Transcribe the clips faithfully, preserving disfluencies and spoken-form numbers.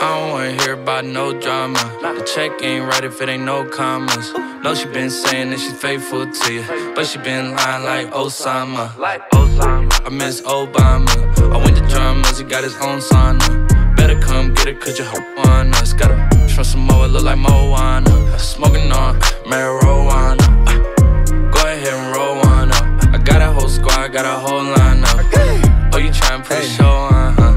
I don't wanna hear about no drama. The check ain't right if it ain't no commas. No, she been saying that she's faithful to you, but she been lying like Osama. I miss Obama. I went to dramas, he got his own sauna. Better come get it, cause you hope on us. Got a from Samoa, look like Moana. Smoking on marijuana. Go ahead and roll one up. I got a whole squad, got a whole lineup. Oh, you tryna put a show on, huh?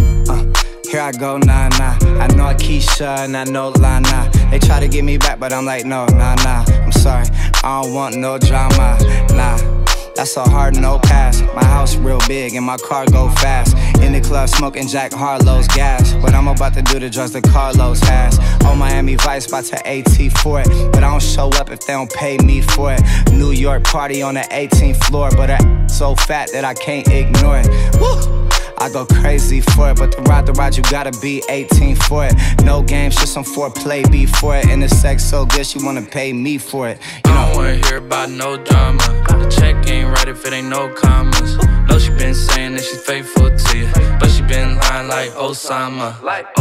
Here I go, nah, nah. I know Keisha and I know Lana. They try to get me back, but I'm like, no, nah, nah. I'm sorry, I don't want no drama, nah. That's a hard no pass. My house real big and my car go fast. In the club smoking Jack Harlow's gas. But I'm about to do the drugs that Carlos has. Oh, Miami Vice about to AT for it. But I don't show up if they don't pay me for it. New York party on the eighteenth floor. But her so fat that I can't ignore it. Woo! I go crazy for it, but to ride the ride you gotta be eighteen for it. No games, just some foreplay before it. And the sex so good she wanna pay me for it, you know. I don't wanna hear about no drama. The check ain't right if it ain't no commas. No, she been saying that she's faithful to you, but she been lying like Osama.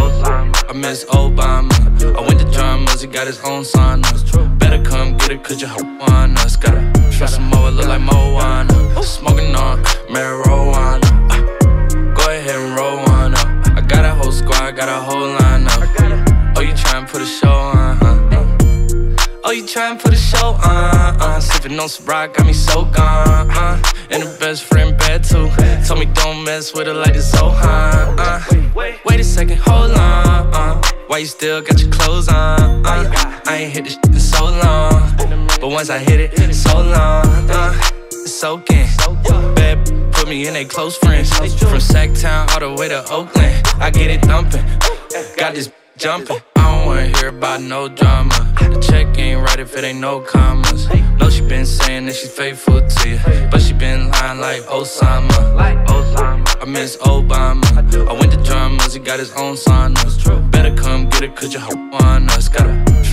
I miss Obama. I went to dramas, he got his own sauna. Better come get it, cause you hope on us. Got a trust some more, look like Moana. Smoking on marijuana. Go ahead and roll one up. I got a whole squad, got a whole lineup. Oh, you tryna put a show on, huh? Oh, you tryna put a show on, uh Sippin' on Ciroc, got me so gone, uh And the best friend bad too. Told me don't mess with her like it's so hot, uh Wait a second, hold on, uh Why you still got your clothes on, uh I ain't hit this shit in so long, but once I hit it, it's so long, uh It's soaking, bad put me in they close friends. From Sacktown all the way to Oakland, I get it thumping, got this jumping. I don't wanna hear about no drama. The check ain't right if it ain't no commas. No, she been saying that she's faithful to you, but she been lying like Osama. I miss Obama. I went to dramas, he got his own sauna. Better come get it, cause you hope on us. Got a